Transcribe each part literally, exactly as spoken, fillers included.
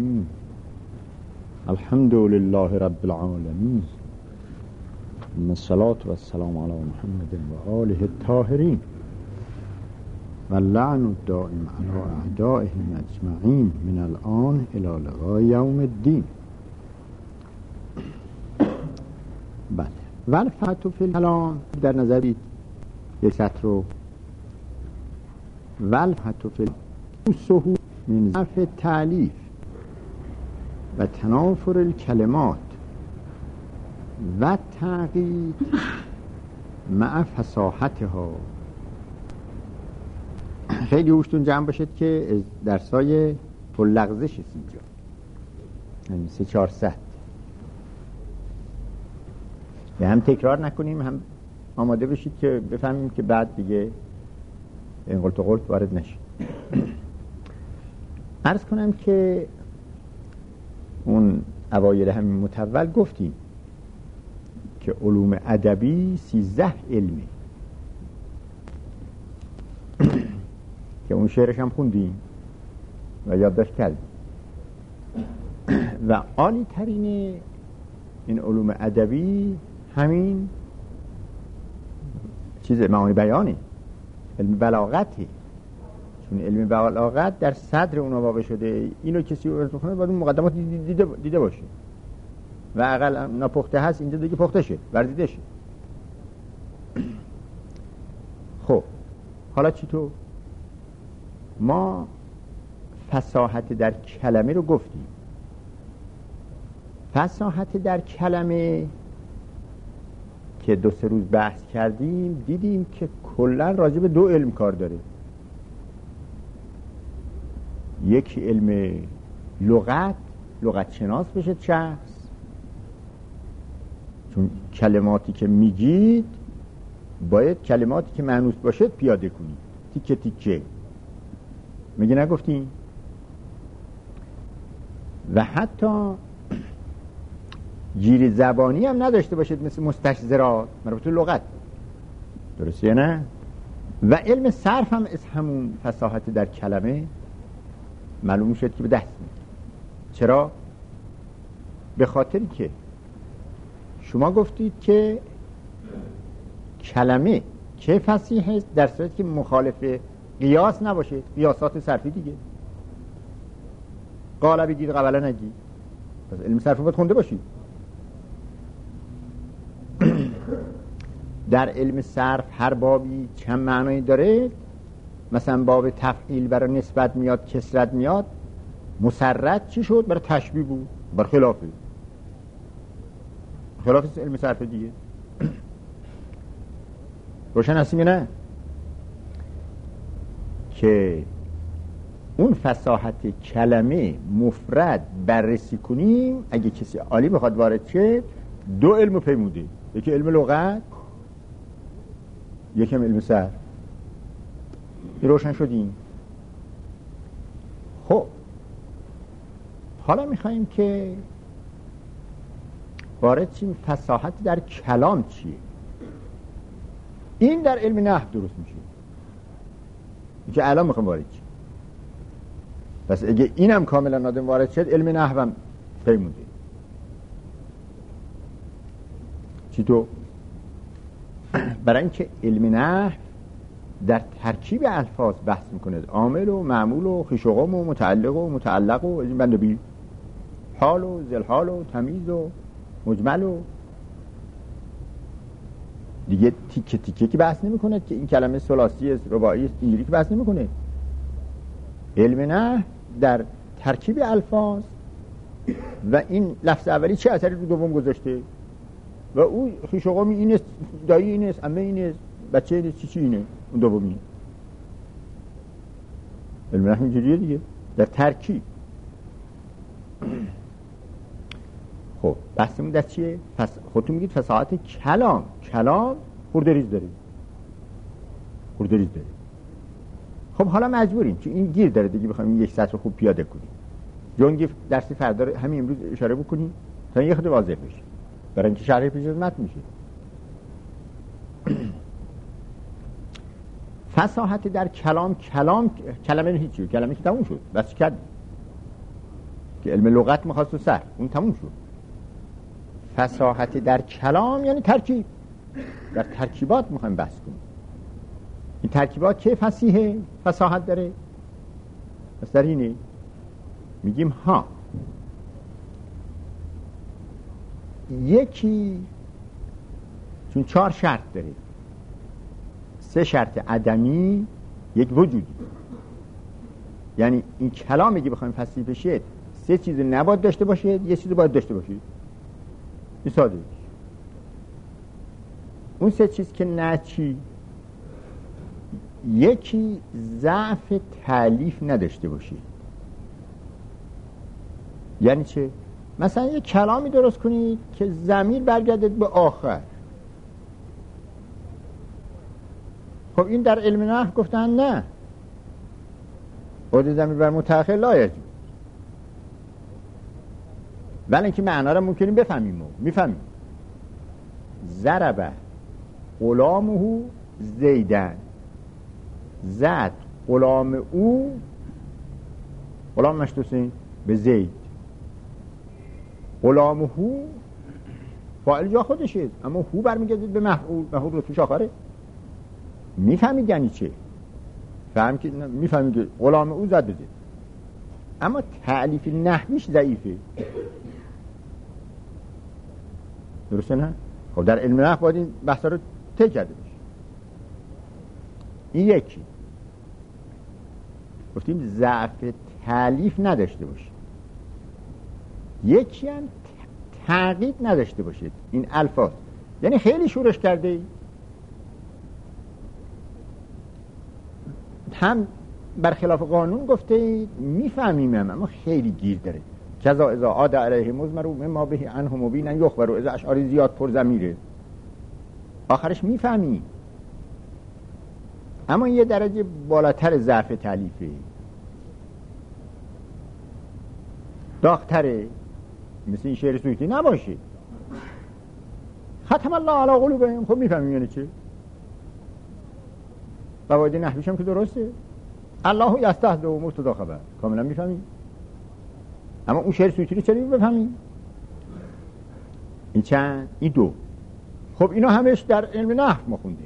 الرحیم. الحمد لله رب العالمین. الصلاة و السلام علی محمد و آله الطاهرین و اللعن الدائم علی اعدائهم اجمعین من الان الی لقاء یوم الدین. بله. والفتح فی الکلام در نظر بید یک سطر رو. والفتح فی السهول من ضعف التألیف و تنافر الکلمات و تعقید مع فصاحتها. خیلی هوشتون جمع باشید که درسای پر لغزش است اینجا، یعنی سه چهار ست، یا هم تکرار نکنیم هم آماده بشید که بفهمیم که بعد دیگه این قلت و قلت وارد نشید. عرض کنم که اون اوایل همین متول گفتیم که علوم ادبی سیزده علمه که اون شعرش هم خوندیم و یادداشت کردیم و عالی ترین این علوم ادبی همین چیز معانی بیانه، علم بلاغته. چون علم بلاغت در صدر اونها واقع شده، اینو کسی ارز بکنه باید اون مقدمات دیده, دیده باشه و اقل ناپخته هست اینجا دیگه پخته شه، ورزیده شه. خب حالا چطور؟ ما فصاحت در کلمه رو گفتیم. فصاحت در کلمه که دو سه روز بحث کردیم دیدیم که کلا راجع به دو علم کار داره. یک علم لغت، لغت شناس بشه شخص، چون کلماتی که میگید باید کلماتی که مانوس باشه پیاده کنید تیکه تیکه، میگه نگفتیم؟ و حتی گیر زبانی هم نداشته باشید مثل مستشزرات مربوط به لغت، درسته نه؟ و علم صرف هم از همون فصاحت در کلمه معلوم شد که به دست میاد. چرا؟ به خاطری که شما گفتید که کلمه چه فصیح است در صورتی که مخالف قیاس نباشه، قیاسات صرفی دیگه. قاله بگید قبله نگید، پس علم صرف باید خونده باشید. در علم صرف هر بابی چند معنایی داره. مثلا باب تفعیل برای نسبت میاد، کسرت میاد. مسرت چی شد؟ برای تشبیه بود، برای خلافه خلاف علم صرف دیگه. روشن هستیم یا نه؟ که اون فصاحت کلمه مفرد بررسی کنیم. اگه کسی عالی بخواد وارد شه، دو علم پیموده، یکی علم لغت، یکی هم علم صرف. روشن شدیم؟ خب حالا میخواییم که وارد شیم فصاحت در کلام چیه. این در علم نحو درست میشه که الان میخوام وارد شیم. پس اگه اینم کاملا نادم وارد شد، علم نحو هم پیمونده. چی تو؟ برای اینکه علم نحو در ترکیب الفاظ بحث میکنه، عامل و معمول و خویش و قوم و متعلق و متعلق و این بند و بی، حال و ذلحال و تمیز و مجمل و دیگه تیکه تیکه که بحث نمیکنه که این کلمه ثلاثی است، رباعی است، اینجوری که بحث نمیکنه. علم نحو در ترکیب الفاظ و این لفظ اولی چه اثری رو دوم گذاشته و او خویش و قومی این است، دایی این است، عمه این است، بچه این است، چی چی اینه، اون دومی. علم نحو اینجوریه دیگه، در ترکیب. خب بحثمون در چیه؟ فس... خودتون میگید فصاحت کلام. کلام خورده ریز داره، خورده ریز داره. خب حالا مجبوریم که این گیر داره دیگه، بخوایم این یک سطر خوب پیاده کنیم. جونگی درسی فردا همین امروز اشاره بکنیم تا یه خود واضح بشه، برای اینکه شرح پیش از متن میشه. فصاحت در کلام. کلام کلمه هیچی، کلمه که تموم شد، بس کرد. که علم لغت میخواست و سر اون تموم شد. فصاحت در کلام یعنی ترکیب، در ترکیبات میخوایم بحث کنیم. این ترکیبات که فصیحه فصاحت داره، پس در اینه میگیم ها یکی چون چهار شرط داره، سه شرط عدمی یک وجودی، یعنی این کلام اگه بخوایم فصیح بشه سه چیز نباید داشته باشه، یه چیز باید داشته باشه. این ساده. اون سه چیز که نه چی؟ یکی ضعف تالیف نداشته باشه. یعنی چه؟ مثلا یه کلامی درست کنید که ضمیر برگردد به آخر. خب این در علم نحو گفتن نه، عود ضمیر بر متأخر لا یجوز، ولی اینکه معنا را ممکنیم بفهمیم و میفهمیم. ضرب غلامه زیدن، زد غلام او، غلام مشتوسین به زید، غلام هو فاعل جا خودشه، اما هو برمیگردید به مفعول، مفعول رو توش آخره. میفهمید یعنی چه؟ فهم که میفهمید که غلام او زد بزید، اما تعلیف نحویش ضعیفه. درسته نه؟ خب در علم نحو باید این بحثا رو طی کرده باشه. این یکی گفتیم ضعف تالیف نداشته باشه. یکی هم تعقید نداشته باشید. این الفاظ یعنی خیلی شورش کرده ای، هم برخلاف قانون گفته اید میفهمیم اما خیلی گیر داره. کذا اذا عاد علیه مزمرو مما به عنه مبینا یخبرو، اذا اشعاری زیاد پر ضمیره آخرش میفهمی، اما یه درجه بالاتر ضعف تالیفه، داغ‌تره، مثل این شعر سویتی نباشه. ختم الله علی قلوبهم، خب میفهمیم یعنی چه؟ قواعد نحویش هم که درسته، الله یستهزئ و مبتدا خبر، کاملا میفهمیم. اما اون شعر سویتی رو چرا بفهمیم؟ این چند؟ این دو. خب اینا همش در علم نحو ما خوندیم،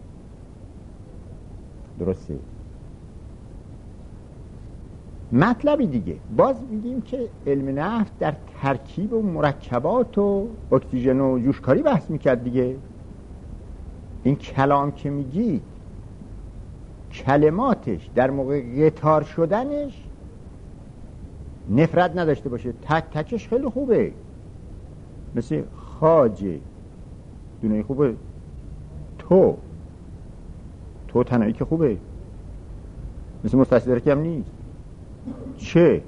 درسته. مطلبی دیگه باز میگیم که علم نحو در ترکیب و مرکبات و اکسیژن و جوشکاری بحث میکرد دیگه. این کلام که میگی کلماتش در موقع قطار شدنش نفرت نداشته باشه، تک تکش خیلی خوبه، مثل خاجه دونه خوبه، تو تو تنهایی که خوبه، مثل مستثنی که هم نیست. چه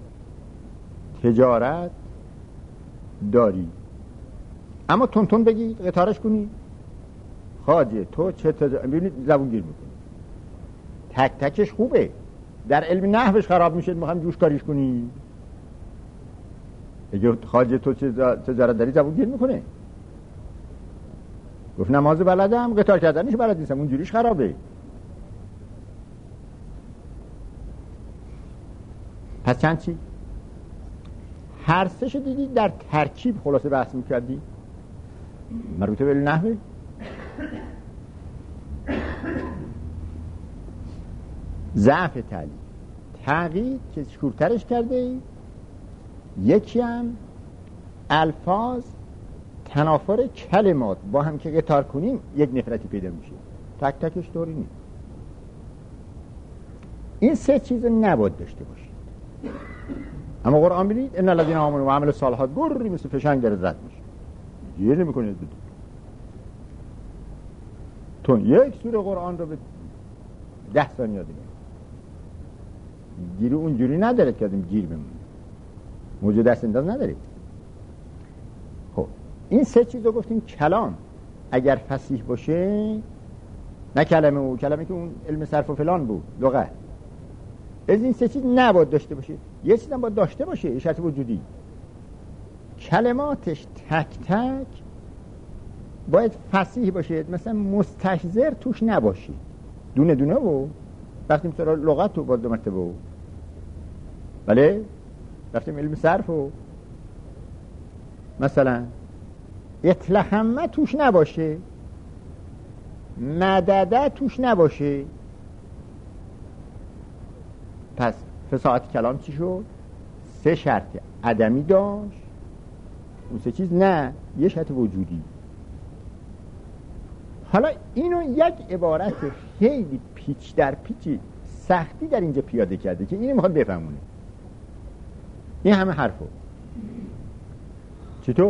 تجارت داری، اما تون تون بگی قطارش کنی، خاجه تو چه تجارت، ببینید زبون گیر میکنی. تک تکش خوبه، در علم نحوش خراب میشه میخوام جوش کاریش کنی. اگه خاجه تو چه تجارت داری زبون گیر میکنه. گفت نماز بلدم، قطار کردنش بلد نیستم، اون جوریش خرابه. پس چند چی؟ هر سه شو دیدید در ترکیب خلاصه بحث میکردی مربوطه به نحوه. ضعف تعلیف، تغییر که شورترش کرده ای. یکی هم الفاظ تنافر کلمات با هم که قطار کنیم یک نفرتی پیدا میشه، تک تکش طوری نیست. این سه چیز نباید داشته باشید. اما قرآن بینید ان الذين آمنوا و عملوا الصالحات گری مثل فشنگ داره رد میشه، گیر نمیکنه. تو یک سوره قرآن رو به ده ثانیه دیگه گیری اونجوری نداره که آدم گیر بمونه، موجود دست انداز نداره. خب این سه چیز رو گفتیم کلام اگر فصیح باشه، نه کلمه و کلمه که اون علم صرف و فلان بود لغت، از این سه چیز نباید داشته باشه. یه چیز هم باید داشته باشه، یه شرط وجودی. کلماتش تک تک باید فصیح باشه، مثلا مستحضر توش نباشه، دونه دونه و وقتی مثلا لغت تو باید دو مرتبه و بله رفتیم علم صرف و مثلا اطلقاً توش نباشه، مدده توش نباشه، پس فصاحت کلام چی شد؟ سه شرط عدمی داشت، اون سه چیز نه، یه شرط وجودی. حالا اینو یک عبارت خیلی پیچ در پیچی سختی در اینجا پیاده کرده که اینو میخواد بفهمونه. این همه حرفو چطور؟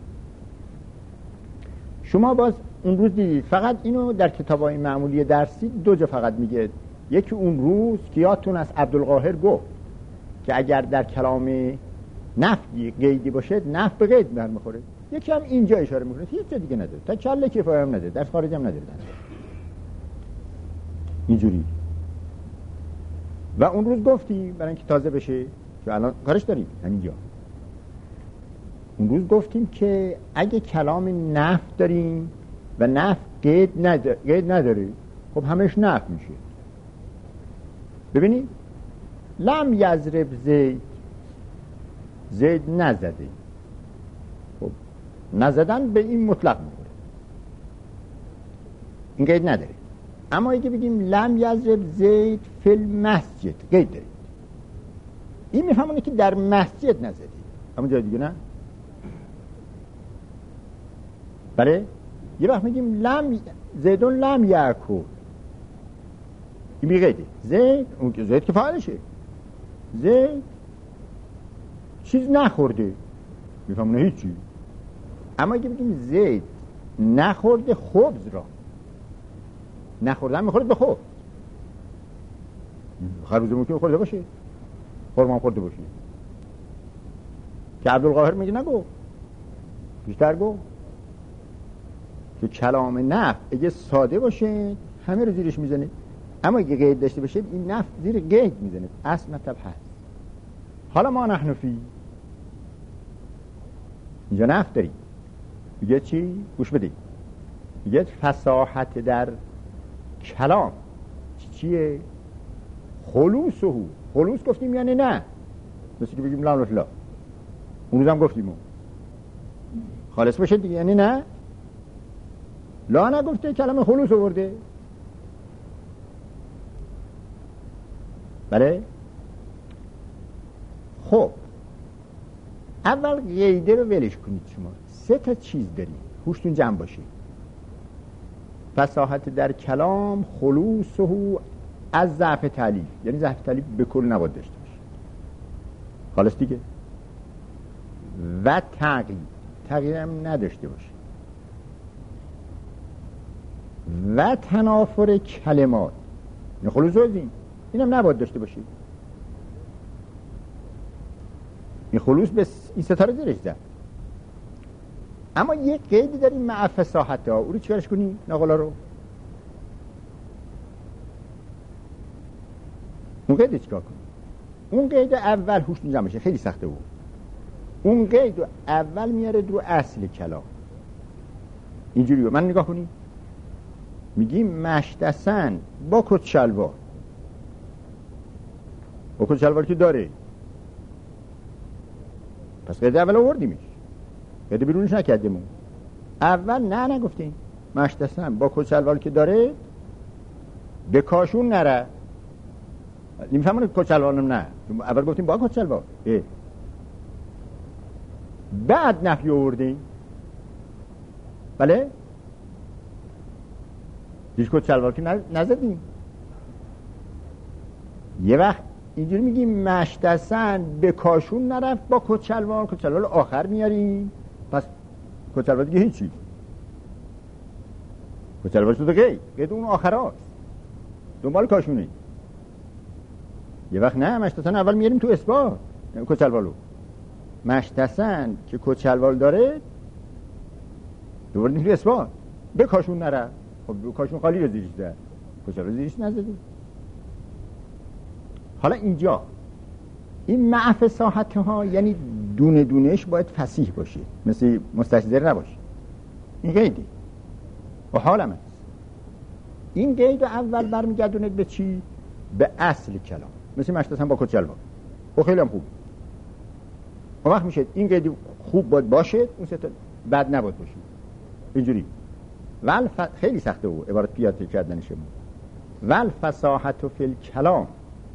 شما باز اون روز دیدید، فقط اینو در کتابای معمولی درسی دو جا فقط میگه. یکی اون روز که یادتون از عبدالقاهر گفت که اگر در کلام نفی قیدی باشه نفی به قید برمیخوره. یکی هم اینجا اشاره میکنه، هیچ جا دیگه نداره، تا کله کفایه هم نداره، در خارج هم نداره اینجوری. و اون روز گفتی برای اینکه تازه بشه که الان کارش داریم همینجا، اون روز گفتیم که اگه کلام نفی داریم و نفی قید نداره، قید نداره خب همش نفی میشه. ببینید لم یضرب زید، زید نزده، خب نزدن به این مطلق میکنه، این قید نداره. اما اگه بگیم لم یضرب زید فی المسجد، قید داره، این میفهمونه که در مسجد نزده، اما جای دیگه نه. بله یه وقت میگیم لم زیدون لم یاکل، این بی قیده، زید اون که زید که فعالشه، زید چیز نخورده، میفهمونه هیچی. اما اگه بگیم زید نخورده خبز را، نخوردن میخورد به خبز، خربوزه ممکنه خورده باشه، خرما خورده باشه، که عبدالقاهر میگه نگو، بیشتر گو که کلام نفی اگه ساده باشه همه رو زیرش میزنه، اما اگه قید داشته باشه این نفی زیر قید میزنه، اصل مطلب هست. حالا ما نحن فی اینجا نفی داریم، میگه چی؟ گوش بدید، میگه فصاحت در کلام چی چیه؟ خلوص و خلوص گفتیم یعنی نه، مثل که بگیم لا لا لا، اون روز هم گفتیم خالص باشه دیگه، یعنی نه لا نگفته، کلمه خلوص آورده. بله خب اول قیده رو ولش کنید. شما سه تا چیز دارید، هوشتون جمع باشه. فصاحت در کلام خلوصه از ضعف تعلیف، یعنی ضعف تعلیف به کل نباید داشته باشه، خالص دیگه. و تغییر، تغییر هم نداشته باشه. و تنافر کلمات، این خلوص رو این این هم نباید داشته باشه. این خلوص به این ستاره زیرش زد. اما یک قیدی داریم مع فصاحت ها، او رو چیکارش کنی؟ نقلا رو اون قید چیکار کنی؟ اون قید اول هوش میزن باشه، خیلی سخته بود. اون قید اول میاره رو اصل کلام، اینجوری رو من نگاه کنی، میگیم مشتسن با کت شلوار، با کت شلوار که داره، پس قید اول آوردیمش، قید بیرونش نکردیم. اول نه نگفتیم مشتسن با کت شلوار که داره به کاشون نره، نمیفهمونه کت شلوار نه، اول گفتیم با کت شلوار، بعد نفی آوردیم. بله دیش کت شلوار که نزدیم. یه وقت اینجوری میگیم مشتسن به کاشون نرفت با کت شلوار، کت شلوار آخر میاریم، پس کت شلوار دیگه هیچی، کت شلوار شده قید، قید اون آخر هاست، دنبال کاشونه. یه وقت نه مشتسن اول میاریم تو اثبات کت شلوارو، مشتسن که کت شلوار داره دوباره تو اثبات، به کاشون نرفت، خب کاشون خالی رو زیرش زد، کت شلوار زیرش نزده. حالا اینجا این مع فصاحت ها یعنی دونه دونش باید فصیح باشه، مثل مستشزر نباشه. این قیده و حالم هست. این قید اول برمیگردونید به چی؟ به اصل کلام، مثل مشتسن با کت شلوار، و خیلی هم خوب. اون وقت میشه این قید خوب باید باشه، اون سه تا بد نباید باشه. اینجوری ول ف... خیلی سخته او عبارت پیاده کردنش. ول فصاحت فی الکلام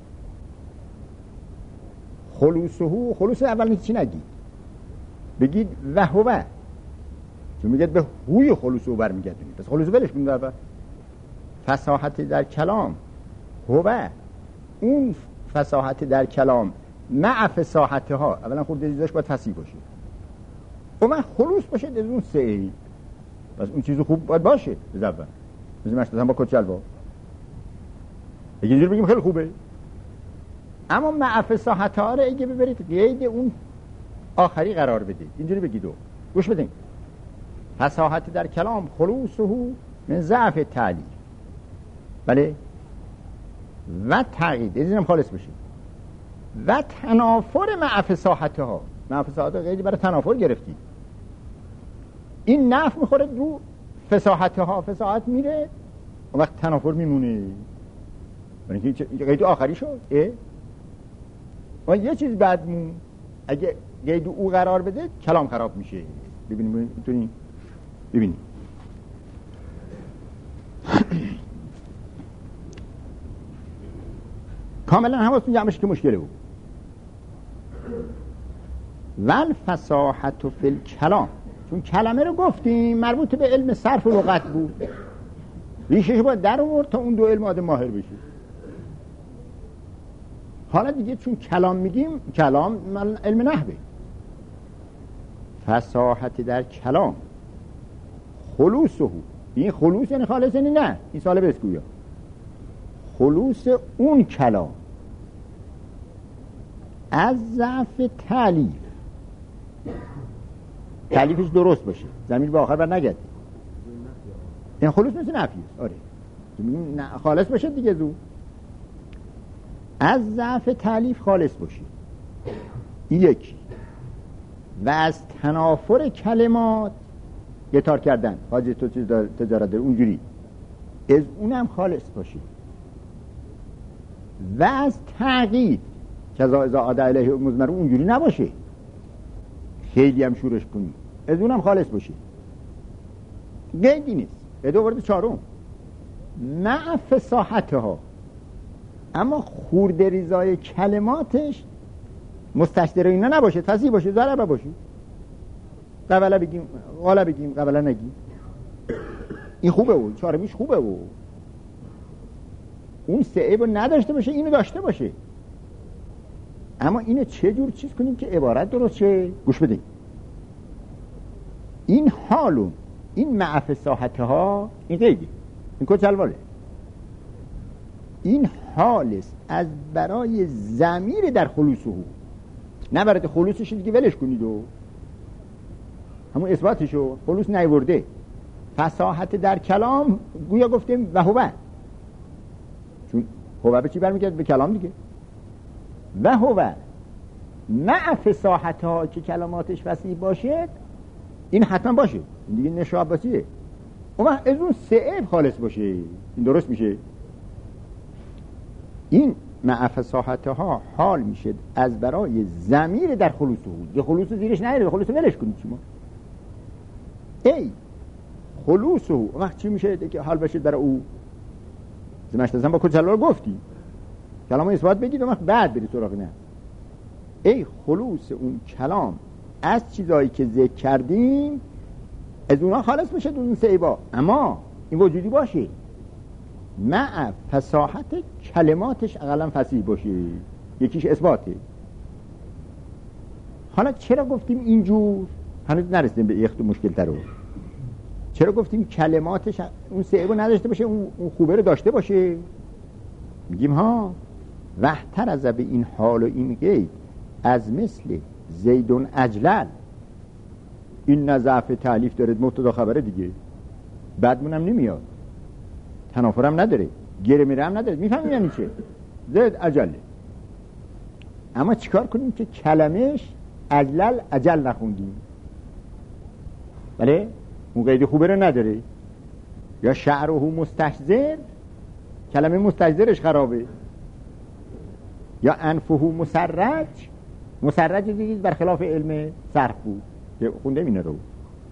خلوصه، خلوص اول چی نگید، بگید و هو، چون میگید به هوی خلوص او برمیگردونید، پس خلوص ولش کنید. اول فصاحت در کلام هو، اون فصاحت در کلام مع فصاحتها، اولا خود دیزاش باید فصیح باشه، اون من خلوص باشه از اون سه ای، پس اون چیز خوب باید باشه از اول. مثل مشتازم با کچلوا اگه اینجور بگیم خیلی خوبه، اما مع فصاحتها رو اگه ببرید قید اون آخری قرار بدید، اینجوری بگید و گوش بدین. فصاحت در کلام خلوصه من ضعف تعلیل، بله، و تقیید اینم خالص بشه، و تنافر مع فصاحتها، مع فصاحتها قیدی برای تنافر گرفتی، این نفع میخوره رو فصاحتها، فصاحت میره اون وقت تنافر میمونه، برای اینکه قید آخری شد. اه و یه چیز بعد مون اگه قید او قرار بده کلام خراب میشه. ببینیم میتونیم ببینیم کاملا حواستون جمعش که مشکله بود. ول فصاحت فی الکلام، چون کلمه رو گفتیم مربوط به علم صرف و لغت بود، ریشش باید در آورد تا اون دو علم آدم ماهر بشه. حالا دیگه چون کلام میگیم، کلام علم نحوه، فصاحت در کلام خلوصه، این خلوص یعنی خالص یعنی نه، این ساله بسکویا خلوص اون کلام از ضعف تعلیف، تعلیفش درست باشه، زمین به آخر بر نگرده، این خلوص مثل نفی است. آره خالص باشه دیگه، زو از ضعف تعلیف خالص باشه، این یکی. و از تنافر کلمات، گتار کردن، حاجه تو چیز تجارت داره اونجوری، از اونم خالص باشه. و از تعقید کذا اذا عاد الیه مضمر اونجوری نباشه، خیلی هم شورش کنی، از اونم خالص باشه. قیدی نیست. قید آورده چهارم مع فصاحتها، اما خورده ریزای کلماتش مستشدر اینا نباشه، فصیح باشه، ضربه باشه، قبلا بگیم قالا بگیم قبلا نگیم، این خوبه بود، چهارمیش خوبه بود، اون سه عیبو نداشته باشه، اینو داشته باشه. اما اینو چه جور چیز کنیم که عبارت درست شه؟ گوش بدیم. این حالو، این مع فصاحتها، این قیدی، این کچلواله، این حال است از برای ضمیر در خلوصه، نه برای خلوصش دیگه ولش کنید و همون اثباتشو خلوص نیورده. فصاحت در کلام گویا گفتیم و هو، چون هو به چی برمیگرده؟ به کلام دیگه. و هو مع فصاحتها که کلماتش فصیح باشه، این حتما باشه، این دیگه نشه عباسیه، اون وقت از اون سه عیب خالص باشه، این درست میشه. این مع فصاحتها حال میشه از برای ضمیر در خلوصه، یه خلوص زیرش نهیره، خلوص ولش کنید شما. ای خلوصه وقت چی میشه که حال بشه برای او؟ زمشتازم با کچلوار گفتی کلام اثبات بگید و وقت بعد برید سراغ نه. ای خلوص اون کلام از چیزایی که ذکر کردیم، از اونها خالص بشه دون سیبا، اما این وجودی باشه مع فصاحت کلماتش اقلا فصیح باشه، یکیش اثباته. حالا چرا گفتیم اینجور؟ هنوز نرسیدیم به اخت مشکل تر رو. چرا گفتیم کلماتش اون سیبا نداشته باشه، اون خوبه رو داشته باشه؟ میگیم ها وحتر از به این حال و این قید از مثل زیدون اجلل، این نضعف تعلیف دارد، مبتدا خبره دیگه، بعدمونم نمیاد، تنافرم نداره، گره میره هم نداره، میفهمیم یعنی چه زید اجله. اما چیکار کنیم که کلمش اجلل اجل نخوندیم؟ بله اون قید خوبه رو نداره. یا شعره مستحضر، کلمه مستحضرش خرابه. یا انفه مسرج، مسرج دیگه بر خلاف علم صرف بود که خونده اینه رو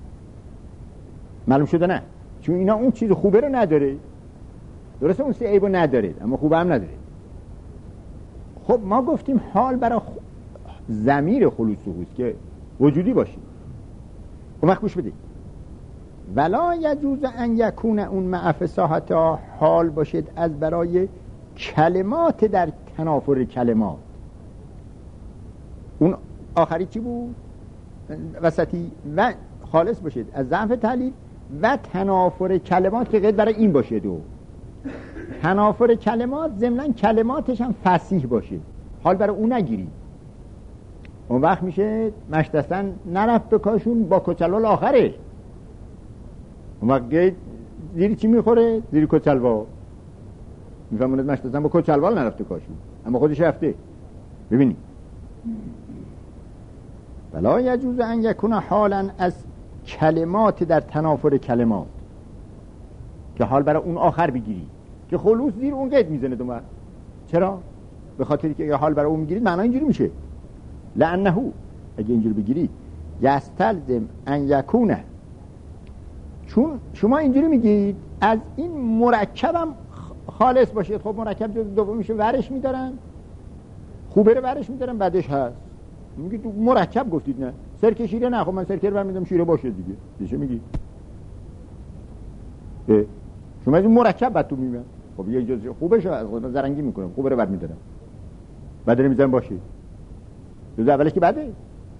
معلوم شده نه، چون اینا اون چیز خوبه رو نداره، درسته اون سه عیبو نداره اما خوبه هم نداره. خب ما گفتیم حال برای خ... ضمیر خلوص ظهور که وجودی باشه. اون وقت گوش بدید ولا یجوز ان یکون اون مع فصاحتها حال باشد از برای کلمات در تنافر کلمات. اون آخری چی بود؟ وسطی و خالص باشد از ضعف تعلیل و تنافر کلمات که قید برای این باشه. دو تنافر کلمات ضمناً کلماتش هم فصیح باشه، حال برای اون نگیری. اون وقت میشه مشتستن نرفت به کاشون با کچلوال آخره. اون وقت قید زیر چی میخوره؟ زیر کچلوال. میفهموند مشتستن با کچلوال نرفت به کاشون اما خودش رفته. ببینید ولا یجوز ان یکون حالا از کلمات در تنافر کلمات که حال برای اون آخر بگیری که خلوص زیر اون قید میزنه. دوباره چرا؟ به خاطری که حال برای اون میگیرید معنا اینجوری میشه لانه اگه اینجوری بگیری یستلزم ان یکونه، چون شما اینجوری میگید از این مرکبم خالص باشید. خب مرکب جز دوم میشه ورش میدارن، خوبه رو ورش میدارن بعدش هست. میگید تو مرکب گفتید نه سرکه شیره نه. خب من سرکه رو برمیدم شیره باشه دیگه دیگه میگی شما از این مرکب بعد تو میمن. خب یه جز خوبه شو از خودم زرنگی میکنم خوبه رو بعد میدارم بعد رو میذارم باشه جز اولش که بعده.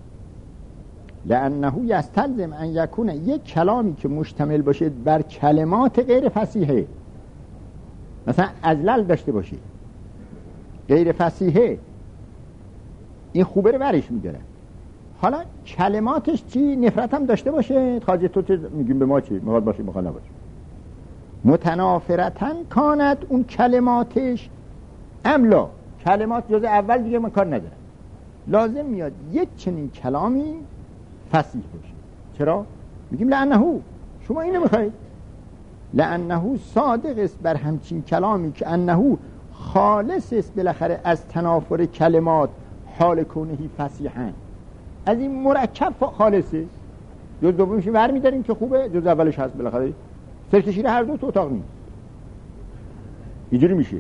لانه یستلزم ان یکونه یک کلامی که مشتمل باشه بر کلمات غیر فصیحه، مثلا ازلل داشته باشه غیر فصیحه، این خوبه رو برش میداره. حالا کلماتش چی؟ نفرت هم داشته باشه. خواجه تو چه میگیم به ما چی؟ میخواد باشه میخواد نباشه. متنافرتن کانت اون کلماتش املا کلمات جز اول دیگه من کار ندارم. لازم میاد یک چنین کلامی فصیح باشه. چرا؟ میگیم لانه شما اینو میخواید لانه صادق است بر همچین کلامی که انه خالص است بالاخره از تنافر کلمات حال کونهی فصیحن. از این مرکب خالصه. جز دومش ور میداریم که خوبه، جز اولش هست بالاخره. سرکشیره هر دو تو اتاق نیست. اینجوری میشه.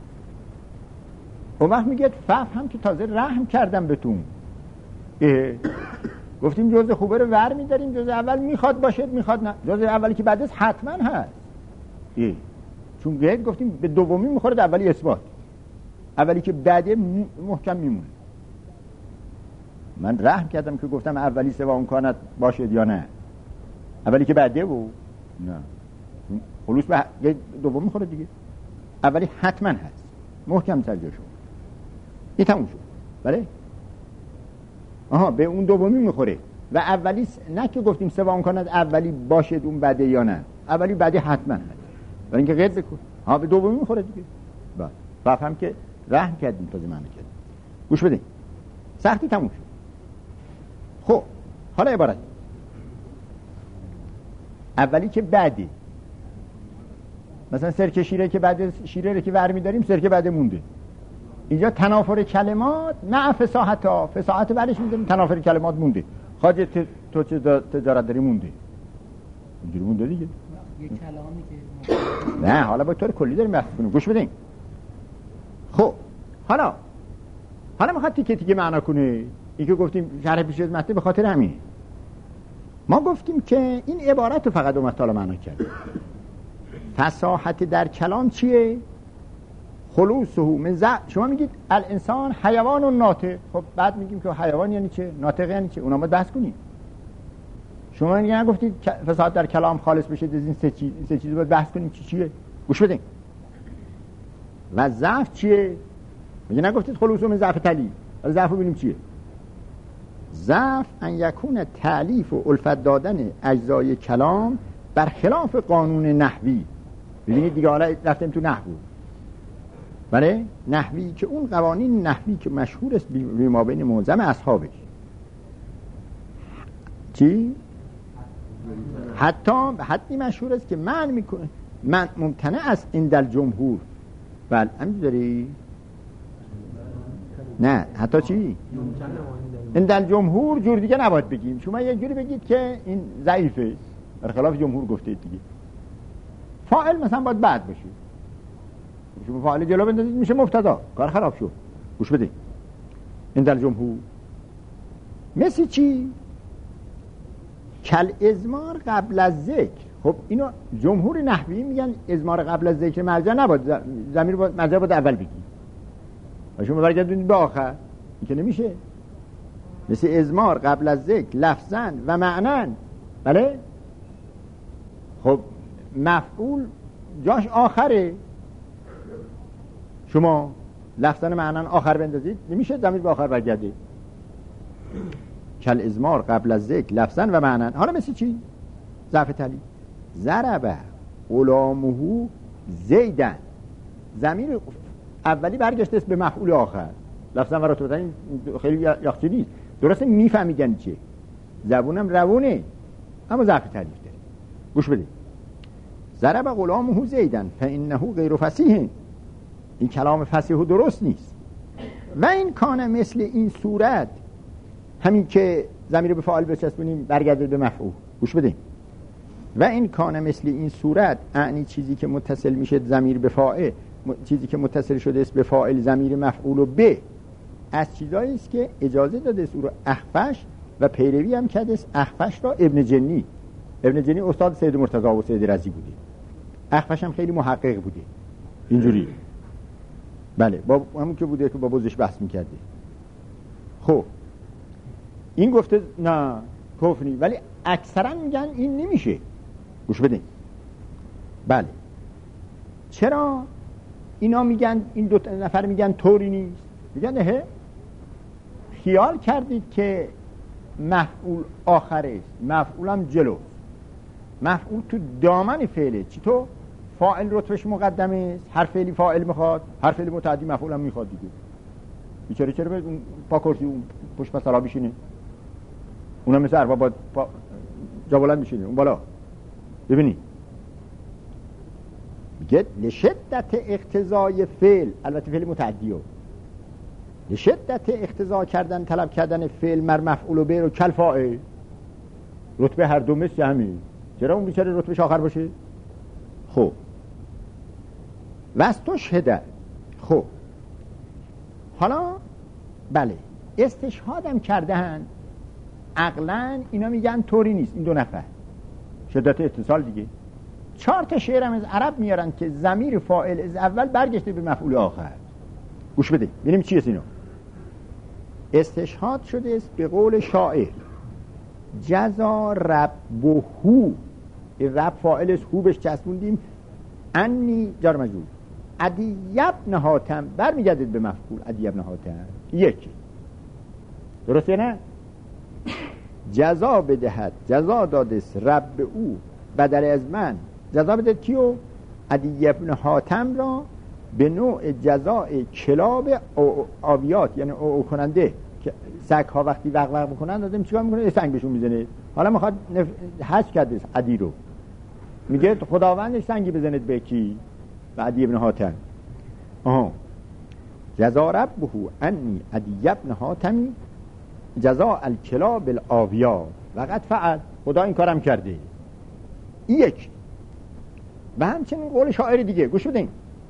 اون وقت میگه فهم هم که تازه رحم کردم بهتون. گفتیم جز خوبه رو ور میداریم، جز اول میخواد باشه میخواد نه. جز اولی که بعدش حتما هست. اه. چون گفت گفتیم به دومی میخوره، اولی اثبات. اولی که بعده محکم میمونه. من رحم کردم که گفتم اولی سوا امکانات باشه یا نه. اولی که بعده و نه خلوص به دوم میخوره دیگه. اولی حتما هست محکم ترجیح شد این تموم شد. بله آها به اون دومی میخوره و اولی نه که گفتیم سوا امکانات اولی باشه اون بعده یا نه. اولی بعده حتما هست برای اینکه غیر بکن. ها به دومی میخوره دیگه. بله فهم که رحم کردیم تازه معنی کردیم. گوش بدین سختی تموم شد. خب حالا عبارت اولی که بعدی مثلا سرکه شیره که بعد شیره رو که ور می‌داریم سرکه بعد مونده. اینجا تنافر کلمات نه فصاحت‌ها فصاحت بعدش می‌دونیم تنافر کلمات مونده. خواجه تو چه تجارت داری مونده اینجوری مونده دیگه. یه کلامی که نه حالا با طور کلی داریم بحث کنیم. گوش بدین. خب حالا حالا میخواد تیکه تیکه معنا کنه. این که گفتیم شرح پیش از متن به خاطر همینه. ما گفتیم که این عبارت رو فقط اومد حالا معنا کرد. فصاحت در کلام چیه؟ خلوصه من ز... شما میگید الانسان حیوان و ناطق. خب بعد میگیم که حیوان یعنی چه؟ ناطق یعنی چه؟ اونا ما بحث کنیم. شما میگید نگفتید فصاحت در کلام خالص بشه از این سه چیز این سه چیز رو بحث کنیم چی چیه؟ گوش بدین. و ضعف چیه؟ میگه نگفتید خلوصه من ضعف تلی. ولی ضعف رو ببینیم چیه؟ ضعف ان یکون تألیف و الفت دادن اجزای کلام بر خلاف قانون نحوی. ببینید دیگه حالا رفتیم تو نحو. بله نحوی که اون قوانین نحوی که مشهور است بی ما بین معظم اصحابش. چی؟ حتی به حدی مشهور است که من میکنه من ممتنع است این در جمهور. بله همین داری نه حتی چی؟ این در جمهور جور دیگه نباید بگیم. شما یه جوری بگید که این ضعیفه، برخلاف جمهور گفتید دیگه. فاعل مثلا باید بعد باشه. شما فاعل جلو بندازید میشه مبتدا، کار خراب شد. گوش بدید. این در جمهور مثل چی؟ کل ازمار قبل از ذکر. خب اینو جمهور نحوی میگن ازمار قبل از ذکر مرجع نباید، ضمیر باید مرجع باید اول بگی. و شما برگردونید به آخر، این که نمیشه. مثل ازمار قبل از ذکر لفظاً و معناً. بله؟ خب مفعول جاش آخره، شما لفظاً و معناً آخر بندازید نمیشه ضمیر به آخر برگرده. کل ازمار قبل از ذکر لفظاً و معناً. حالا مثل چی؟ ضعف تلی ضربه غلامه زیدن، ضمیر اولی برگشته است به مفعول آخر، لفظاً و رتبتاً خیلی یخچه نیست. درسته میفهمیدن چه، زبونم روونه اما ضعف تلیف داره. گوش بده. ضرب غلامه زیدن فانه غیر فصیح، این کلام فصیح و درست نیست. و این کانه مثل این صورت، همین که ضمیر به فاعل بچسبونیم برگرده به مفعول. گوش بده. و این کانه مثل این صورت، یعنی چیزی که متصل میشه ضمیر به فاعل، چیزی که متصل شده است به فاعل ضمیر مفعول و به، از چیزایی است که اجازه داده است او رو اخفش و پیروی هم کرده است اخفش را ابن جنی. ابن جنی استاد سید مرتضی و سید رضی بوده، اخفش هم خیلی محقق بوده اینجوری. بله با همون که بوده که با بزش بحث میکرده. خب این گفته نه کفری، ولی اکثرا میگن این نمیشه. گوش بدین. بله چرا اینا میگن، این دو نفر میگن طوری نیست؟ میگن نه، خیال کردید که مفعول آخره است، مفعولم جلو، مفعول تو دامن فعله. چی تو؟ فاعل رتبهش مقدمه است، هر فعلی فاعل میخواد، هر فعلی متعدی مفعولم میخواد دیگه. بیچاره چرا به اون پا کرسی اون پشت مسئله بشینه؟ اونم مثل ارباب باید پا جا بلند میشینه اون بالا. ببینی میگه لشدت اقتضای فعل، البته فعل متعدیه، لشدت اقتضا کردن طلب کردن فعل مر مفعول و به رو کل فاعل، رتبه هر دو مثل همین. چرا اون بیچاره رتبهش آخر باشه؟ خب واستشهد. خب حالا بله استشهادم کردن، عقلاً اینا میگن طوری نیست. این دو نفر شدت اتصال دیگه. چهار تا شعرم از عرب میارن که ضمیر فاعل از اول برگشته به مفعول آخر. گوش بده ببینیم چی است اینا. استشهاد شده است به قول شاعر جزا ربه، رب فاعل است، هو بهش چسبوندیم، انی جار مجرور، عدی ابن حاتم برمیگردید به مفعول عدی ابن حاتم. یکی درسته نه؟ جزا بدهد، جزا دادست رب او بدل از من، جزا بدهد کیو؟ عدی ابن حاتم را به نوع جزاء کلاب آویات، یعنی او, او کننده که سگ ها وقتی وق وق بکنن آدم چیکار میکنه؟ سنگ بهشون میزنه. حالا میخواد نف... حج کرده عدی رو، میگه خداوندش سنگی بزنید به کی؟ به عدی ابن حاتم. آها جزا ربه انی عدی ابن حاتمی جزاء الکلاب الاویات وقد فعل، خدا این کارم کرده. این یک. و همچنین قول شاعر دیگه گوش بدین.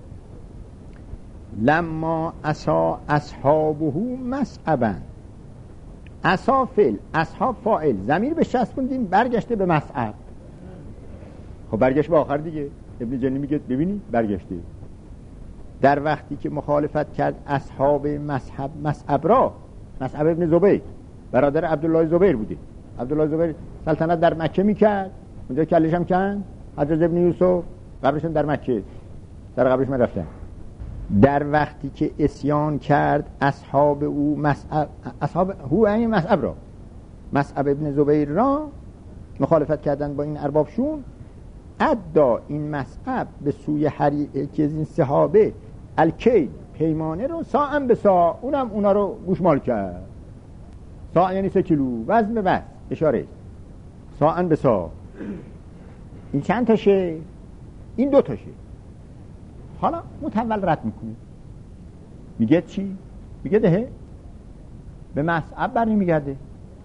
لما عصا اصحابه مسعبا، عصا فعل، اصحاب فاعل، ضمیر به چسبوندیم برگشته به مسعب. خب برگشت به آخر دیگه. ابن جنی میگه ببینی برگشته. در وقتی که مخالفت کرد اصحاب مسحب مسعب را، مسعب ابن زبیر برادر عبدالله زبیر بوده. عبدالله زبیر سلطنت در مکه میکرد، اونجا کلش هم کن حضرت ابن یوسف، قبرشون در مکه، در قبرش من رفتم. در وقتی که اسیان کرد اصحاب او مسعب، اصحاب هو یعنی مسعب را، مسعب ابن زبیر را مخالفت کردن با این اربابشون، ادا این مسعب به سوی هر یکی از این صحابه الکی پیمانه رو ساعن به ساع، اونم اونا رو گوشمال کرد. ساع یعنی سه کیلو، وزن به وزن اشاره، ساعن به ساع. این چند تاشه؟ این دو تاشه. حالا متول رد میکنه، میگه چی؟ میگه دهه به مصعب بر نمیگرده،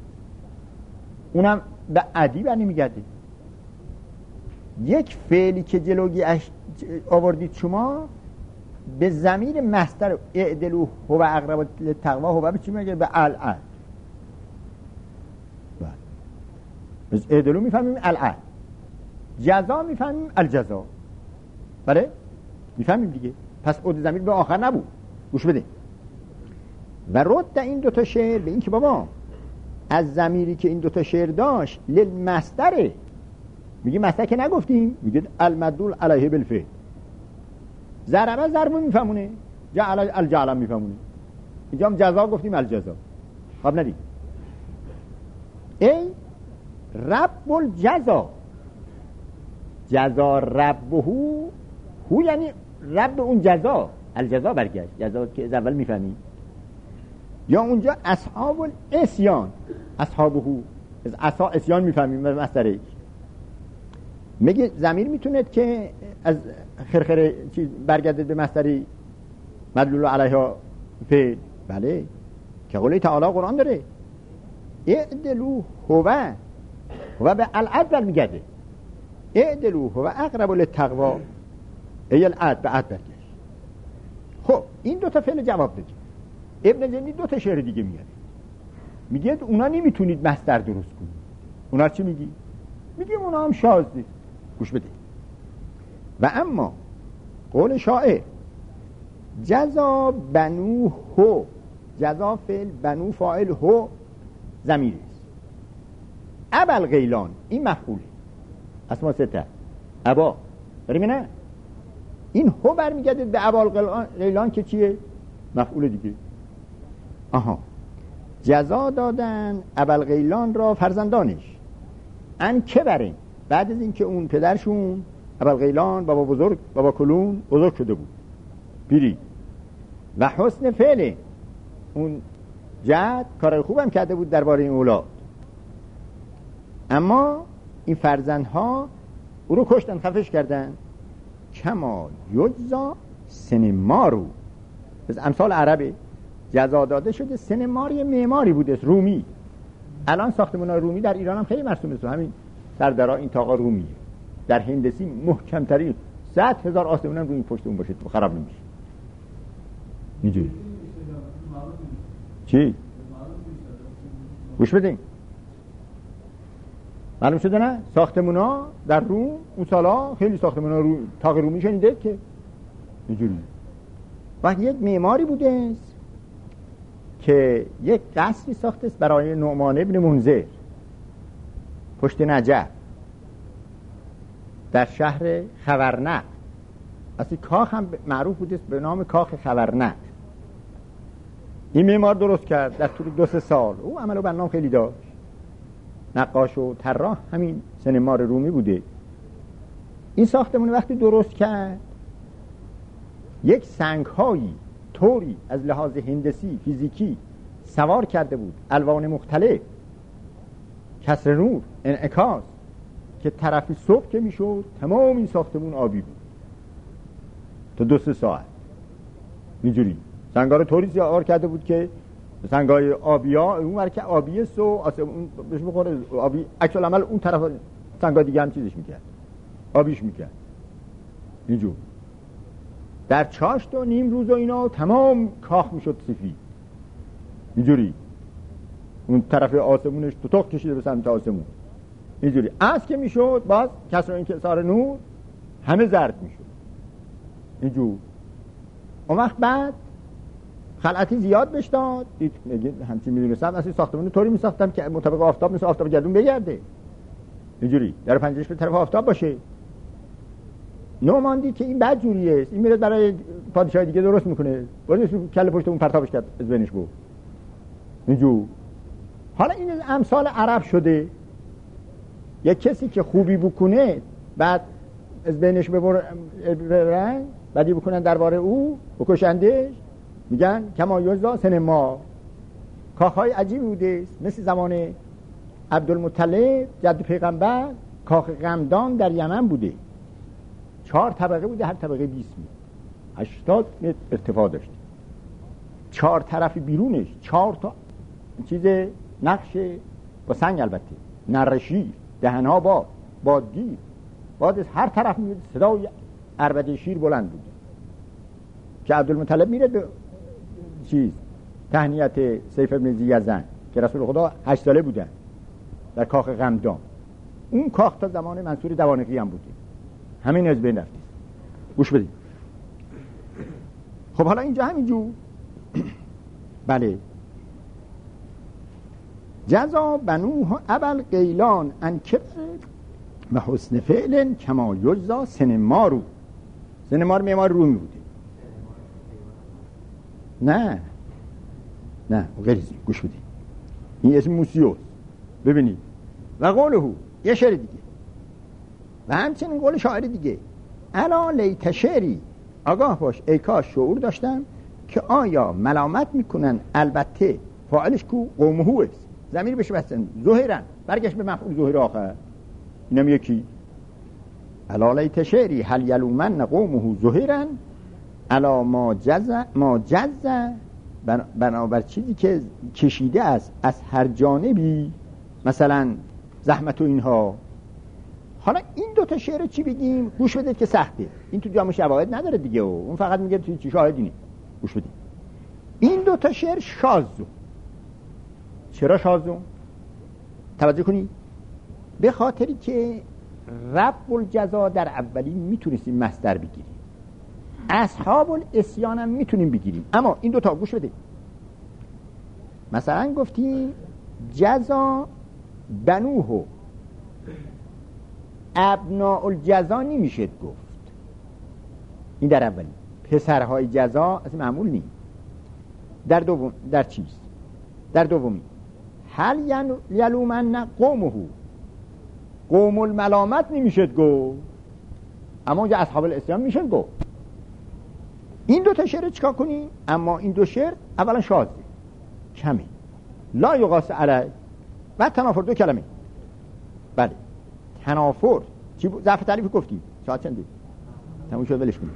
اونم به عدی بر نمیگرده. یک فعلی که جلوگی اش... آوردید شما به ضمیر مصدر اعدلو هو اقرب للتقوا هو به چی میگه؟ به العدل. بله اعدلو میفهمیم العدل، جزا میفهمیم الجزا. بله میفهمیم دیگه. پس عود ضمیر به آخر نبود. گوش بده. و رد این دوتا شعر به این که بابا از ضمیری که این دوتا شعر داشت للمصدره، میگه مصدر که نگفتیم، میگه المدلول علیه بالفعل. ضربه ضرب میفهمونه، جعل الجعل میفهمونه. اینجا هم جزا گفتیم الجزا. خب ندید ای رب الجزا، جزا ربه هو یعنی رب اون جزا، الجزا برگشت، جزا که از اول میفهمیم. یا اونجا اصحاب الاسیان، اصحابه از اصحا اسیان میفهمیم به مصدر. میگه ضمیر میتونه که از خرخره چیز برگرده به مصدری مدلول علیها فعل. بله که قوله تعالی قرآن داره اعدلو هو هو به العدل میگرده، اعدلو هو اقرب للتقوا ای العدل به عدل برگشت. خب این دوتا فعل جواب دادی. ابن جنی دوتا شعر دیگه میگه، میگه اونا نمیتونید مصدر درست کنید. اونا چی میگی؟ میگه اونا هم شاذ نیست. گوش بده. و اما قول شاعر جزا بنو هو، جزا فعل، بنو فاعل، هو ضمیر است. ابل غیلان این مفعوله، اسما سته ابا بریم نه، این هو برمیگرده به ابل غیلان که چیه؟ مفعول دیگه. آها جزا دادن ابل غیلان را فرزندانش ان که بریم بعد از اینکه اون پدرشون ابل غیلان بابا بزرگ بابا کلون بزرگ شده بود پیری و حسن فعل اون جد کار خوبم کرده بود درباره این اولاد، اما این فرزندها او رو کشتن، خفش کردن. کما یجزا سن مارو، از امثال عربه جزا داده شده. سن مار یه معماری بوده رومی. الان ساختمان‌های رومی در ایران هم خیلی مرسوم است. همین سردرا این تاقا رومیه. در هندسی محکم ترین صد هزار آسمون هم روی این پشت اون باشه تو خراب نمیشه. اینجوری چی؟ گوش بدین معلوم شده نه؟ ساختمونا در روم اون سالا خیلی ساختمونا رو تاق رومی شنیده که اینجوری. وقتی یک معماری بوده که یک قصری ساخته است برای نعمان ابن منذر پشت نجف در شهر خورنق. اصلی کاخ هم معروف بوده است به نام کاخ خورنق. این معمار درست کرد در طول دو سه سال. او عمل و برنامه خیلی داشت. نقاش و طراح همین سن مار رومی بوده. این ساختمون وقتی درست کرد یک سنگ‌هایی طوری از لحاظ هندسی فیزیکی سوار کرده بود، الوان مختلف، کسر نور، انعکاس، که طرفی صبح که میشد تمام این ساختمون آبی بود تا دو سه ساعت. اینجوری سنگ‌ها رو طوری سوار کرده بود که سنگ‌های آبیا اون ور که آبی است و آسمون بهش بخوره آبی، عکس العمل اون طرف سنگ‌ها دیگه هم چیزش میکرد، آبیش میکرد. اینجور در چاشت و نیم روز و اینا تمام کاخ میشد سفید. اینجوری اون طرف آسمونش توتق کشیده به سمت آسمون. اینجوری از که میشد باز کسر این کسار نور همه زرد میشد. اینجور اون وقت بعد خلعتی زیاد بهش داد. دید همچین میدونستم اصلی ساختمون طوری میساختم که مطابق آفتاب مثل آفتاب گردون بگرده، اینجوری در پنجرش به طرف آفتاب باشه. نومان دید که این بد جوریه، این میره برای پادشاه دیگه درست میکنه، برید کله پشت اون پرتابش کرد از بینش بود. اینجور حالا این امثال عرب شده. یک کسی که خوبی بکنه بعد از بینش ببرن، بعدی بکنن درباره او بکشندش، میگن کما یجزا سن ما. کاخهای عجیبی بوده مثل زمان عبدالمطلب جد پیغمبر. کاخ غمدان در یمن بوده، چهار طبقه بوده، هر طبقه بیست متر، هشتاد متر ارتفاع داشته. چهار طرف بیرونش چهار تا چیز نقش با سنگ، البته نره شیر، دهنها باد، بادگیر، باد از هر طرف میاد، صدای عربده شیر بلند بود که عبدالمطلب میره به چیز تهنیت سیف ابن ذی‌یزن که رسول خدا هشت ساله بودن در کاخ غمدان. اون کاخ تا زمان منصور دوانقی هم بوده، همین از بین رفته. گوش بدید. خب حالا اینجا همینجور بله جزا بنوها ابل قیلان ان کبر و حسن فعل کما یجزا سنمارو. سنمار معمار رومی بوده. نه نه غریزی. گوش بدید، این اسم موسیوس. ببینید و قوله یه شعر دیگه و همچنین قول شاعر دیگه الا لیت شعری، آگاه باش ای کاش شعور داشتم که آیا ملامت میکنن، البته فاعلش کو قومهو است، ضمیر بشه بستن ظهرن، برگشت به مفعول ظهر آخر، اینم یکی. الا لیت شعری هل یلومن قومهو ظهرن الا ما جز ما جز بنابر چیزی که کشیده است از هر جانبی، مثلا زحمت و اینها. حالا این دوتا شعر چی بگیم؟ گوش بدید که سخته، این تو جامعه شواهد نداره دیگه و اون فقط میگه توی چی شاهدی نیست. گوش بدید، این دوتا شعر شاذو. چرا شاذو؟ توجه کنید، به خاطری که رب الجزا در اولی میتونستیم مصدر بگیریم، اصحاب الاسیان هم میتونیم بگیریم، اما این دوتا گوش بدید. مثلا گفتیم جزا بنوهو، ابناء الجزا نمیشه گفت، این در اولی. پسرهای جزا از معمول نیست. در دوم در چیز در دومی هل یلومن قومهو، قوم الملامت نمیشه گفت، اما اونجا اصحاب الاسیان میشه گفت. این دو تا شعر چیکار کنیم؟ اما این دو شعر اولا شاذه، کمی لا یقاس علی و تنافر، دو کلمه. بله تنافر چی بود؟ ضعف تعلیف گفتیم. ساعت چنده؟ تموم شد، ولش کنیم.